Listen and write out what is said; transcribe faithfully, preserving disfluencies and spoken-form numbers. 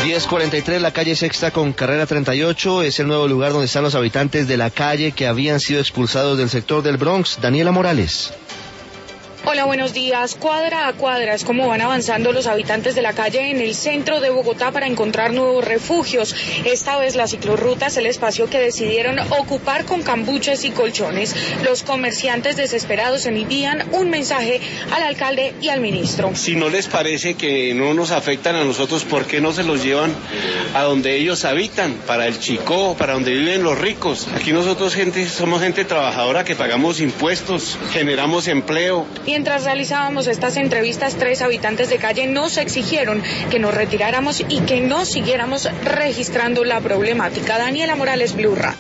diez cuarenta y tres, la calle Sexta con carrera treinta y ocho, es el nuevo lugar donde están los habitantes de la calle que habían sido expulsados del sector del Bronx. Daniela Morales. Hola, buenos días. Cuadra a cuadra es como van avanzando los habitantes de la calle en el centro de Bogotá para encontrar nuevos refugios. Esta vez la ciclorruta es el espacio que decidieron ocupar con cambuches y colchones. Los comerciantes desesperados envían un mensaje al alcalde y al ministro. Si no les parece que no nos afectan a nosotros, ¿por qué no se los llevan a donde ellos habitan? Para el Chicó, para donde viven los ricos. Aquí nosotros gente, somos gente trabajadora que pagamos impuestos, generamos empleo. Mientras realizábamos estas entrevistas, tres habitantes de calle nos exigieron que nos retiráramos y que no siguiéramos registrando la problemática. Daniela Morales, Blue Radio.